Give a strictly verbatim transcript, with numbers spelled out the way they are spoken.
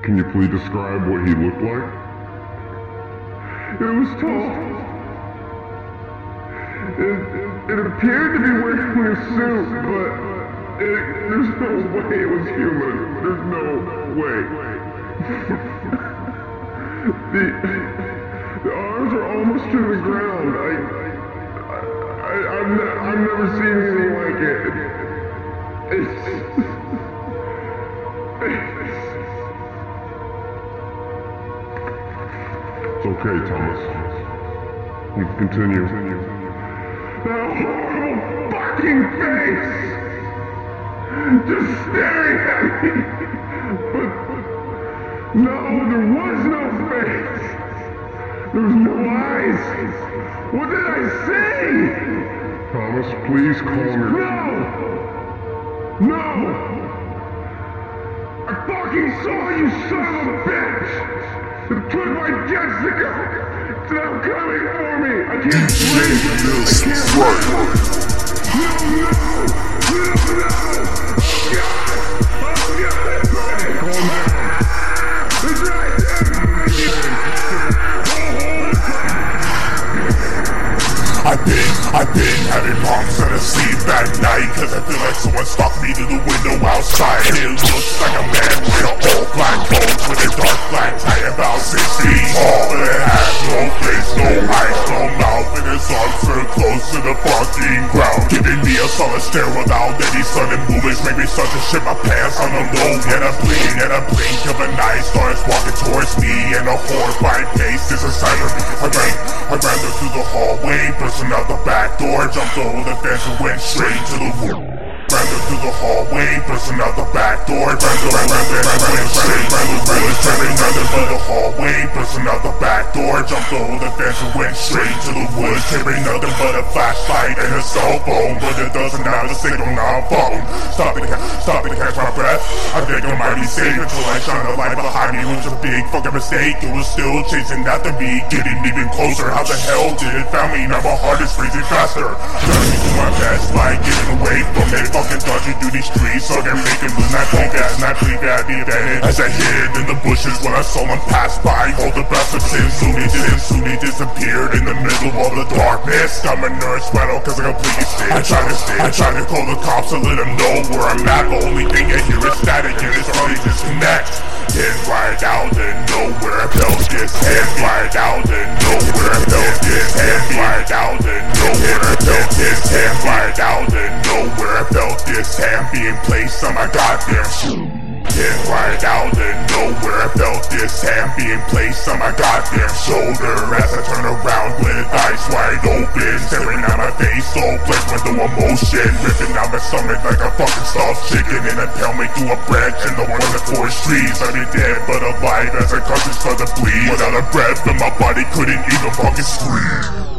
Can you please describe what he looked like? It was tall. It, it appeared to be wearing a suit, but it, there's no way it was human. There's no way. the, the arms are almost to the ground. I, I, I've, ne I've never seen anything like it. It's... It's okay, Thomas. You can continue. That horrible fucking face! Just staring at me! But, no, there was no face! There was no eyes! What did I say? Thomas, please calm yourself. No! No! I fucking saw you, son of a bitch! It took my Jessica! It's now coming for me! I can't sleep! I can't sleep! No, no! No, no! God! Oh, God! Calm down. It's right there! I've been, I've been having problems trying to sleep at night, cause I feel like someone stalked me through the window outside. It looks like a man with an all black coat with a dark black tie about six feet tall. But it has no face, no eyes, no mouth, and his arms are close to the fucking ground, giving me a solid stare without any sudden movements. Make me start to shit my pants on the low. And a blink, and a blink of an eye starts walking towards me, and a horrified pace is a sign of me. I ran, I ran through the hallway, bursting out the back door, jumped over the fence and went straight to the room. Ran through the hallway, bursting out the back door, ran through the fence and went straight to the room. Ran through the hallway, bursting out the back door, jumped over the fence and went straight to the woods. Carrying nothing but a flashlight and a cell phone, but it doesn't have a signal, now I'm falling. Stopping to, stopping to catch my breath. I think I might be safe until I shine a light behind me, which was a big fucking mistake. It was still chasing after me, getting even closer. How the hell did it found me? Now my heart is freezing faster. Trying to do my best, like getting away from it. Fucking dodging through these streets, so I can make it lose. And I blink at, and I blink at the advantage as I hid in the bushes when I saw him pass by. Hold the breath of sin, soon he did, soon he disappeared in the middle of the darkness. Got my nerves rattled cause I completely stayed. I tried to stay, I tried to call the cops to let them know where I'm at. The only thing I hear is static and it's hard to disconnect. Then right out and nowhere I felt this hand. Right out and nowhere I felt this hand. Right out and nowhere I felt this hand. Right out and nowhere I felt this hand being placed on my goddamn shoe. Then right out and nowhere I felt this hand being placed on my goddamn shoulder as I turn around with eyes wide open, staring at my face, so black with no emotion, ripping out my stomach like a fucking stuffed chicken, and impale me through a branch in the one of the forest trees. I'd be dead but alive as I conscious start to bleed, without a breath and my body couldn't even fucking scream.